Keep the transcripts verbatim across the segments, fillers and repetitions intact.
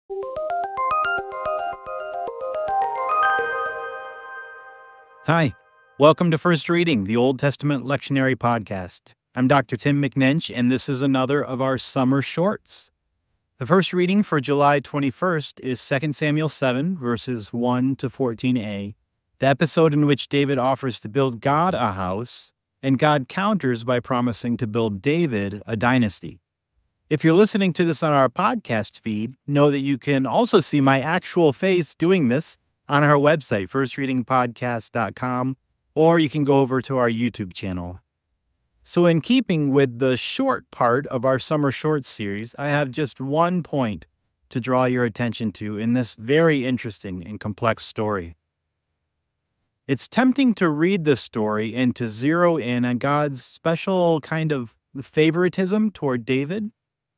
Hi, welcome to First Reading, the Old Testament Lectionary Podcast. I'm Doctor Tim McNinch, and this is another of our summer shorts. The first reading for July twenty-first is Second Samuel seven, verses one to fourteen a, the episode in which David offers to build God a house, and God counters by promising to build David a dynasty. If you're listening to this on our podcast feed, know that you can also see my actual face doing this on our website, first reading podcast dot com, or you can go over to our YouTube channel. So in keeping with the short part of our summer shorts series, I have just one point to draw your attention to in this very interesting and complex story. It's tempting to read this story and to zero in on God's special kind of favoritism toward David.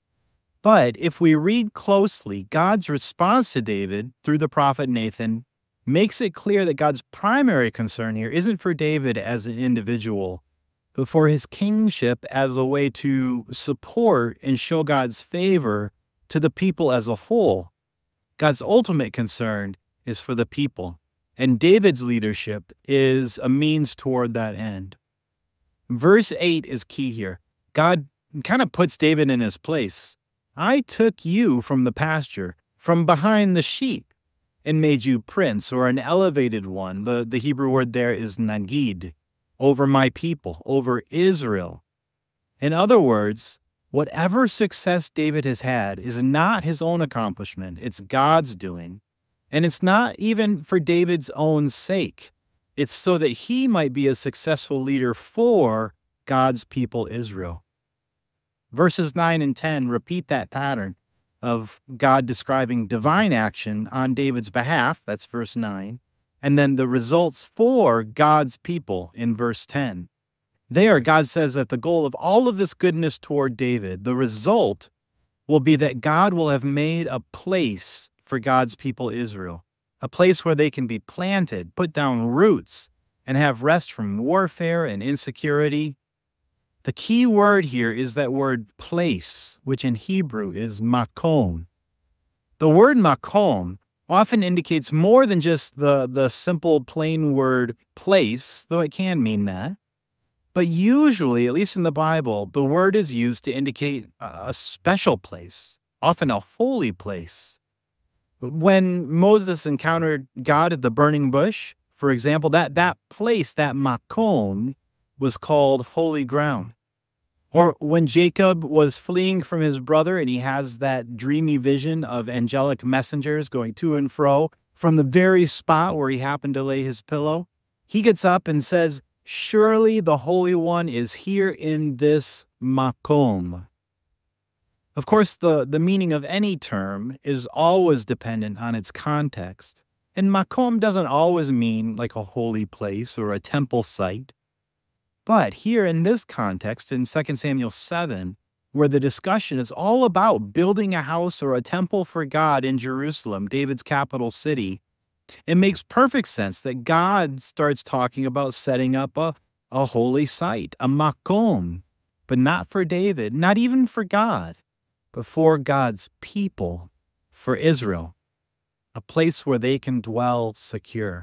But if we read closely, God's response to David through the prophet Nathan makes it clear that God's primary concern here isn't for David as an individual, but for his kingship as a way to support and show God's favor to the people as a whole. God's ultimate concern is for the people, and David's leadership is a means toward that end. Verse eight is key here. God kind of puts David in his place. I took you from the pasture, from behind the sheep, and made you prince, or an elevated one. The, the Hebrew word there is nagid, over my people, over Israel. In other words, whatever success David has had is not his own accomplishment. It's God's doing. And it's not even for David's own sake. It's so that he might be a successful leader for God's people, Israel. Verses nine and ten repeat that pattern of God describing divine action on David's behalf, that's verse nine, and then the results for God's people in verse ten. There, God says that the goal of all of this goodness toward David, the result will be that God will have made a place for God's people Israel, a place where they can be planted, put down roots, and have rest from warfare and insecurity. The key word here is that word place, which in Hebrew is makom. The word makom often indicates more than just the, the simple plain word place, though it can mean that. But usually, at least in the Bible, the word is used to indicate a special place, often a holy place. When Moses encountered God at the burning bush, for example, that, that place, that makom, was called holy ground. Or when Jacob was fleeing from his brother and he has that dreamy vision of angelic messengers going to and fro from the very spot where he happened to lay his pillow, he gets up and says, surely the Holy One is here in this makom. Of course, the, the meaning of any term is always dependent on its context. And makom doesn't always mean like a holy place or a temple site. But here in this context, in Second Samuel seven, where the discussion is all about building a house or a temple for God in Jerusalem, David's capital city, it makes perfect sense that God starts talking about setting up a, a holy site, a makom, but not for David, not even for God, but for God's people, for Israel, a place where they can dwell secure.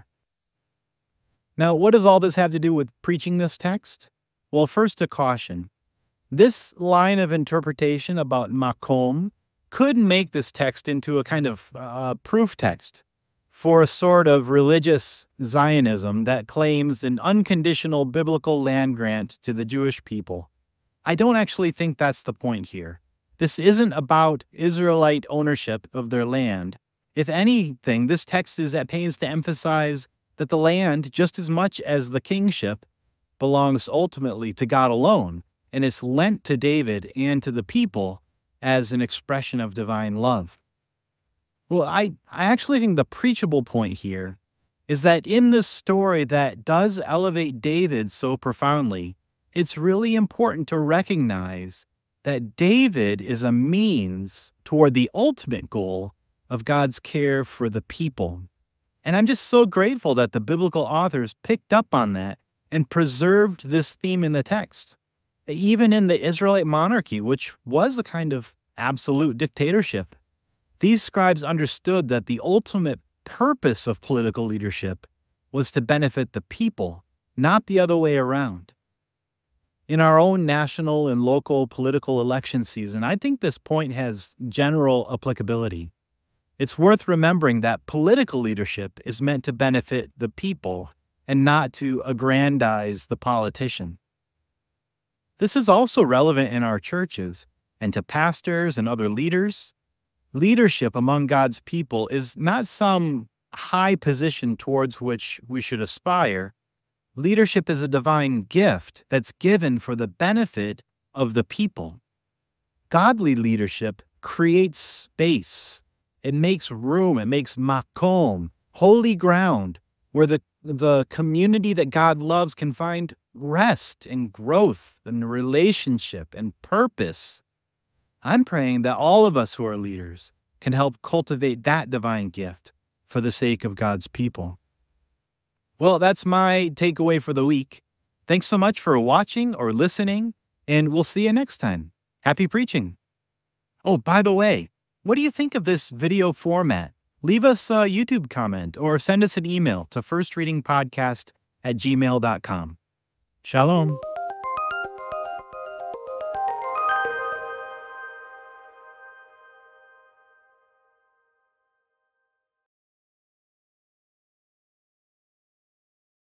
Now, what does all this have to do with preaching this text? Well, first a caution. This line of interpretation about makom could make this text into a kind of uh, proof text for a sort of religious Zionism that claims an unconditional biblical land grant to the Jewish people. I don't actually think that's the point here. This isn't about Israelite ownership of their land. If anything, this text is at pains to emphasize that the land, just as much as the kingship, belongs ultimately to God alone, and is lent to David and to the people as an expression of divine love. Well, I, I actually think the preachable point here is that in this story that does elevate David so profoundly, it's really important to recognize that David is a means toward the ultimate goal of God's care for the people. And I'm just so grateful that the biblical authors picked up on that and preserved this theme in the text. Even in the Israelite monarchy, which was a kind of absolute dictatorship, These scribes understood that the ultimate purpose of political leadership was to benefit the people, not the other way around. In our own national and local political election season, I think this point has general applicability. It's worth remembering that political leadership is meant to benefit the people and not to aggrandize the politician. This is also relevant in our churches and to pastors and other leaders. Leadership among God's people is not some high position towards which we should aspire. Leadership is a divine gift that's given for the benefit of the people. Godly leadership creates space. It makes room. It makes makom, holy ground, where the, the community that God loves can find rest and growth and relationship and purpose. I'm praying that all of us who are leaders can help cultivate that divine gift for the sake of God's people. Well, that's my takeaway for the week. Thanks so much for watching or listening, and we'll see you next time. Happy preaching. Oh, by the way, what do you think of this video format? Leave us a YouTube comment or send us an email to firstreadingpodcast at gmail dot com. Shalom.